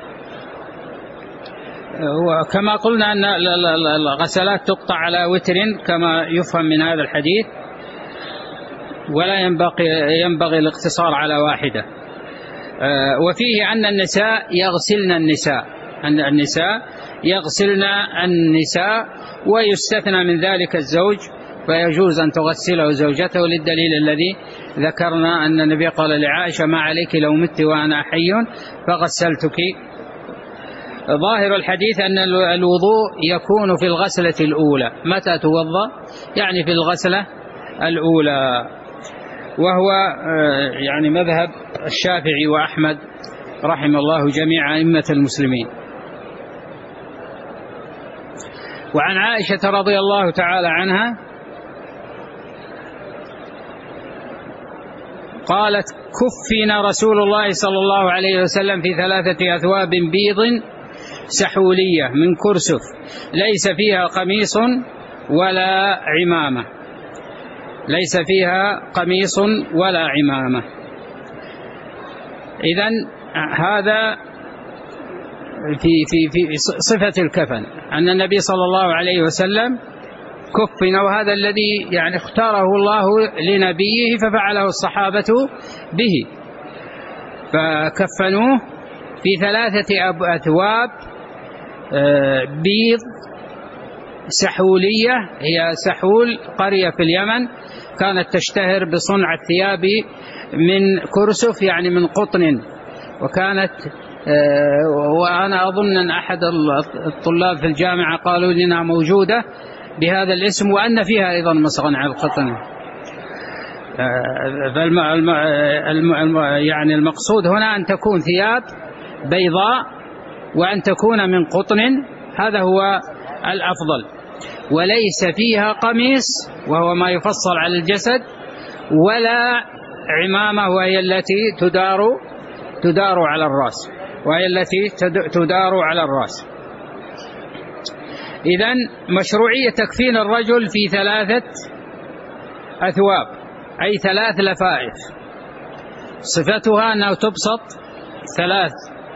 وكما قلنا أن الغسلات تقطع على وتر كما يفهم من هذا الحديث، ولا ينبغي ينبغي الاقتصار على واحدة. وفيه أن النساء يغسلن النساء أن النساء يغسلن النساء ويستثنى من ذلك الزوج، فيجوز أن تغسله زوجته، للدليل الذي ذكرنا أن النبي قال لعائشة ما عليك لو مت وأنا حي فغسلتك. ظاهر الحديث أن الوضوء يكون في الغسلة الأولى. متى توضأ؟ يعني في الغسلة الأولى، وهو يعني مذهب الشافعي وأحمد رحم الله جميع أئمة المسلمين. وعن عائشة رضي الله تعالى عنها قالت كفنا رسول الله صلى الله عليه وسلم في ثلاثة أثواب بيض سحولية من كرسف ليس فيها قميص ولا عمامة ليس فيها قميص ولا عمامة. إذن هذا في في في صفة الكفن، أن النبي صلى الله عليه وسلم كفن، وهذا الذي يعني اختاره الله لنبيه ففعله الصحابة به، فكفنوه في ثلاثة أثواب بيض سحولية. هي سحول قرية في اليمن كانت تشتهر بصنع الثياب من كرسف يعني من قطن، وكانت وأنا أظن أن أحد الطلاب في الجامعة قالوا لنا موجودة بهذا الاسم، وأن فيها أيضا مصنع القطن. يعني المقصود هنا أن تكون ثياب بيضاء وأن تكون من قطن، هذا هو الأفضل، وليس فيها قميص وهو ما يفصل على الجسد، ولا عمامة وهي التي تدار تدار على الرأس، وهي التي تدار على الرأس. إذن مشروعية تكفين الرجل في ثلاثة أثواب، أي ثلاث لفائف. صفتها أنه تبسط ثلاث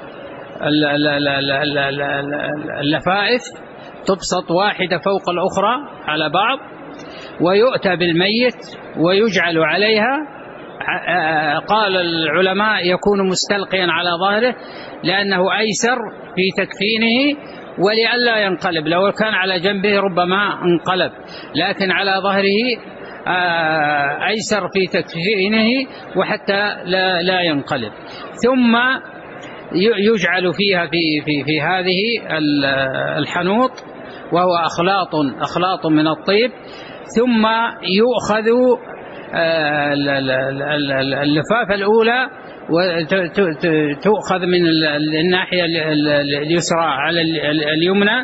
اللفائف، تبسط واحدة فوق الأخرى على بعض، ويؤتى بالميت ويجعل عليها. قال العلماء يكون مستلقيا على ظهره لأنه أيسر في تكفينه ولئلا ينقلب، لو كان على جنبه ربما انقلب، لكن على ظهره أيسر في تكفينه وحتى لا, لا ينقلب. ثم يجعل فيها في, في, في هذه الحنوط، وهو أخلاط أخلاط من الطيب، ثم يؤخذ اللفافة الأولى وتؤخذ من الناحية اليسرى على اليمنى،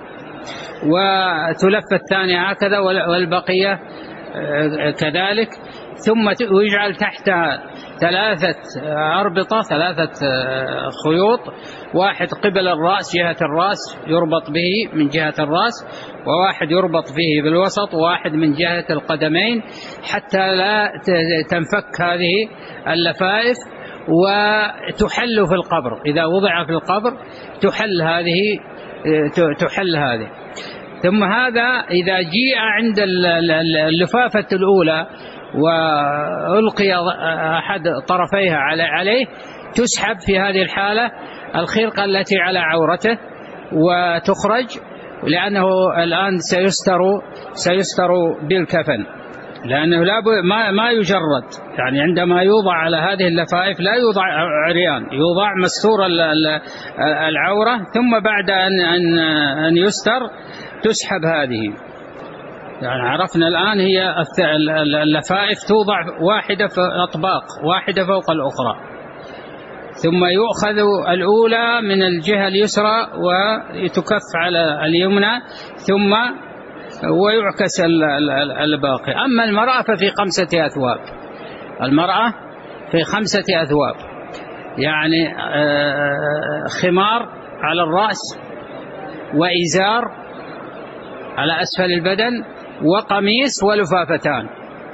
وتلف الثانية هكذا والبقية كذلك، ثم يجعل تحتها ثلاثة أربطة، ثلاثة خيوط، واحد قبل الرأس جهة الرأس يربط به من جهة الرأس، وواحد يربط به بالوسط، وواحد من جهة القدمين، حتى لا تنفك هذه اللفائف وتحل في القبر. إذا وضع في القبر تحل هذه تحل هذه. ثم هذا إذا جيء عند اللفافة الأولى وألقي أحد طرفيها عليه، تسحب في هذه الحالة الخرقة التي على عورته وتخرج، لأنه الآن سيستر سيستر بالكفن، لأنه لا ما ما يجرد، يعني عندما يوضع على هذه اللفائف لا يوضع عريان، يوضع مستور العورة، ثم بعد أن أن أن يستر تسحب هذه. يعني عرفنا الآن هي اللفائف توضع واحدة في أطباق، واحدة فوق الأخرى، ثم يؤخذ الأولى من الجهة اليسرى ويتكف على اليمنى، ثم ويعكس الباقي. أما المرأة ففي خمسة أثواب، المرأة في خمسة أثواب، يعني خمار على الرأس، وإزار على أسفل البدن، وقميص، ولفافتان،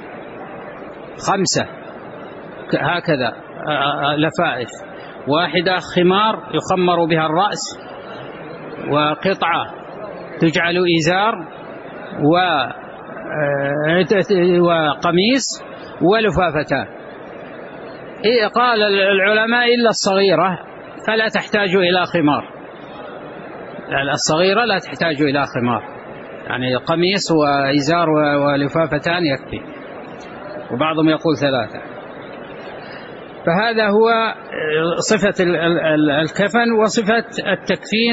خمسة هكذا لفائف. واحدة خمار يخمر بها الرأس، وقطعة تجعل إزار، وقميص، ولفافتان. قال العلماء إلا الصغيرة فلا تحتاج إلى خمار، الصغيرة لا تحتاج إلى خمار، يعني قميص وإزار ولفافتان يكفي، وبعضهم يقول ثلاثة. فهذا هو صفة الكفن وصفة التكفين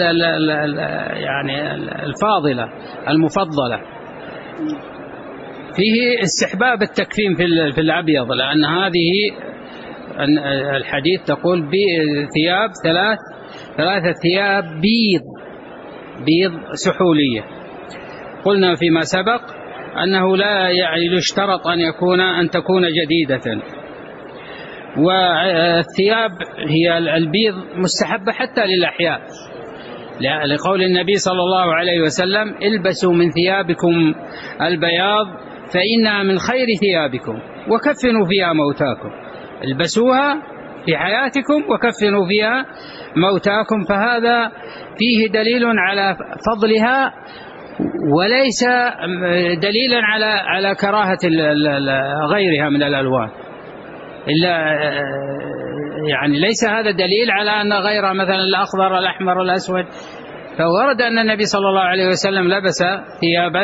يعني الفاضلة المفضلة. فيه استحباب التكفين في الأبيض، لأن هذه الحديث تقول بثياب ثلاث ثلاثة ثياب بيض بيض سحولية. قلنا فيما سبق أنه لا يشترط أن يكون أن تكون جديدة، والثياب هي البيض مستحبة حتى للأحياء، لقول النبي صلى الله عليه وسلم: البسوا من ثيابكم البياض فإنها من خير ثيابكم وكفنوا فيها موتاكم. البسوها في حياتكم وكفنوا فيها موتاكم. فهذا فيه دليل على فضلها، وليس دليلا على على كراهة غيرها من الألوان، إلا يعني ليس هذا دليل على أن غيرها مثلا الأخضر الأحمر الأسود. فورد أن النبي صلى الله عليه وسلم لبس ثيابا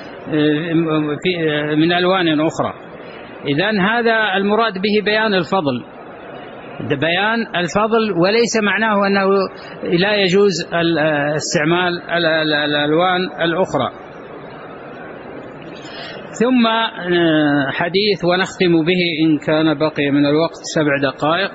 من ألوان أخرى. إذن هذا المراد به بيان الفضل، بيان الفضل، وليس معناه أنه لا يجوز استعمال الألوان الأخرى. ثم حديث ونختم به إن كان بقي من الوقت سبع دقائق.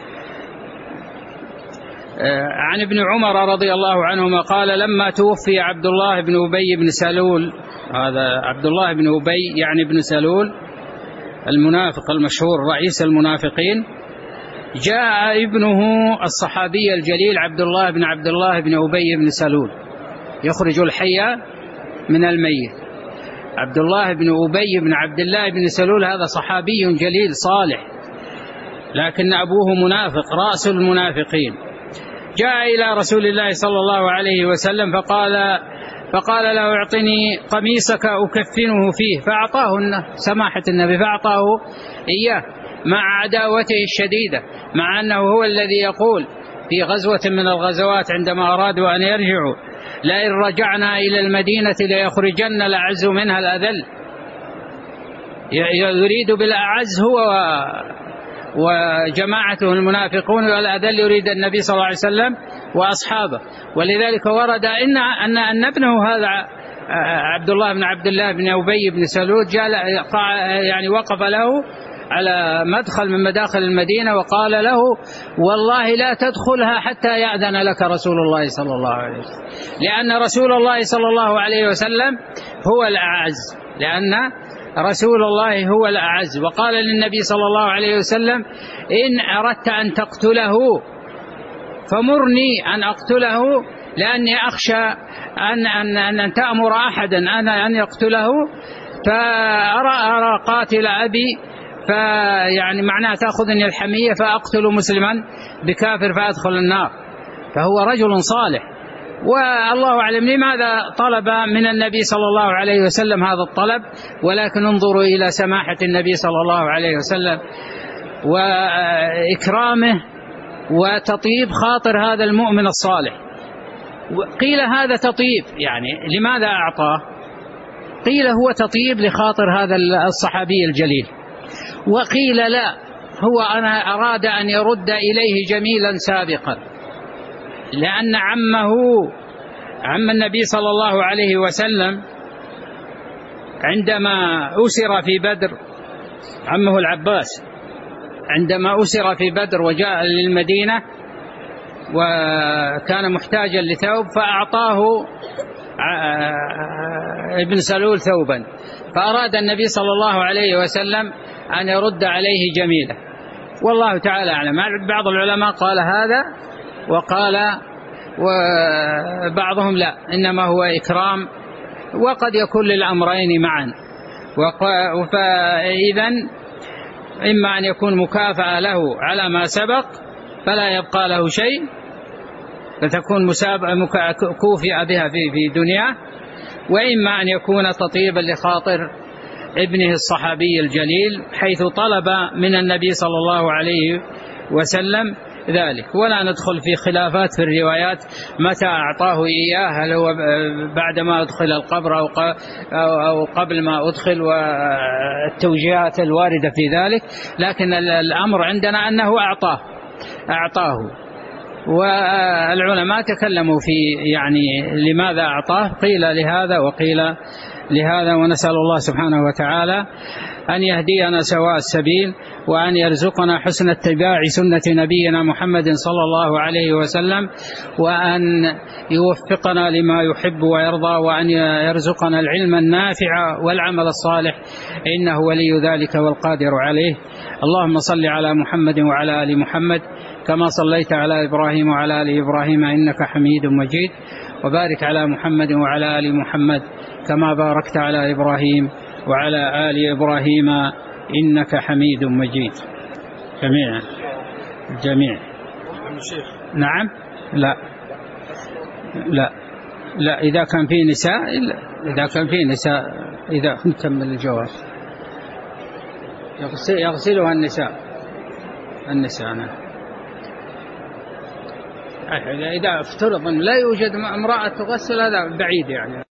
عن ابن عمر رضي الله عنهما قال: لما توفي عبد الله بن أبي بن سلول، هذا عبد الله بن أبي يعني بن سلول المنافق المشهور رئيس المنافقين، جاء ابنه الصحابي الجليل عبد الله بن عبد الله بن أبي بن سلول يخرج الحي من الميت. عبد الله بن أبي بن عبد الله بن سلول هذا صحابي جليل صالح، لكن أبوه منافق رأس المنافقين. جاء إلى رسول الله صلى الله عليه وسلم فقال فقال له اعطني قميصك أكفنه فيه، فأعطاه سماحة النبي فأعطاه إياه مع عداوته الشديدة، مع أنه هو الذي يقول في غزوة من الغزوات عندما أرادوا أن يرجعوا: لئن رجعنا إلى المدينة ليخرجن الأعز منها الأذل. يريد بالأعز هو وجماعته المنافقون، والأذل يريد النبي صلى الله عليه وسلم وأصحابه. ولذلك ورد إن أن أن ابنه هذا عبد الله بن عبد الله بن أبي بن سلول جاء يعني وقف له على مدخل من مداخل المدينة وقال له: والله لا تدخلها حتى يأذن لك رسول الله صلى الله عليه وسلم، لأن رسول الله صلى الله عليه وسلم هو الأعز، لأن رسول الله هو الأعز. وقال للنبي صلى الله عليه وسلم: إن أردت أن تقتله فمرني أن أقتله، لأني أخشى أن, أن, أن تأمر أحدا أنا أن يقتله فأرى أرى قاتل أبي، فيعني معناه تأخذني الحمية فأقتل مسلما بكافر فأدخل النار. فهو رجل صالح، والله أعلم لماذا طلب من النبي صلى الله عليه وسلم هذا الطلب. ولكن انظروا إلى سماحة النبي صلى الله عليه وسلم وإكرامه وتطيب خاطر هذا المؤمن الصالح. قيل هذا تطيب، يعني لماذا أعطاه؟ قيل هو تطيب لخاطر هذا الصحابي الجليل، وقيل لا، هو أنا أراد أن يرد إليه جميلا سابقا، لأن عمه عم النبي صلى الله عليه وسلم عندما أسر في بدر، عمه العباس عندما أسر في بدر وجاء للمدينة وكان محتاجا لثوب، فأعطاه ابن سلول ثوبا، فأراد النبي صلى الله عليه وسلم أن يرد عليه جميلة، والله تعالى أعلم. بعض العلماء قال هذا وقال وبعضهم لا، إنما هو إكرام، وقد يكون للأمرين معا. فإذا إما أن يكون مكافأة له على ما سبق فلا يبقى له شيء فتكون كوفئ بها في دنيا، وإما أن يكون تطيبا لخاطر ابنه الصحابي الجليل حيث طلب من النبي صلى الله عليه وسلم ذلك. ولا ندخل في خلافات في الروايات متى أعطاه إياه، هل هو بعدما أدخل القبر أو قبل ما أدخل، والتوجيهات الواردة في ذلك، لكن الأمر عندنا أنه أعطاه أعطاه والعلماء تكلموا في يعني لماذا أعطاه، قيل لهذا وقيل لهذا. ونسأل الله سبحانه وتعالى أن يهدينا سواء السبيل، وأن يرزقنا حسن اتباع سنة نبينا محمد صلى الله عليه وسلم، وأن يوفقنا لما يحب ويرضى، وأن يرزقنا العلم النافع والعمل الصالح، إنه ولي ذلك والقادر عليه. اللهم صل على محمد وعلى آل محمد كما صليت على إبراهيم وعلى آل إبراهيم إنك حميد مجيد، وبارك على محمد وعلى آل محمد كما باركت على إبراهيم وعلى آل إبراهيم إنك حميد مجيد. جميعا جميع نعم لا لا لا إذا كان في نساء إذا كان في نساء إذا تم الجواب يغسلها النساء النساء نعم. إذا افترض أن لا يوجد امرأة تغسل هذا بعيد يعني.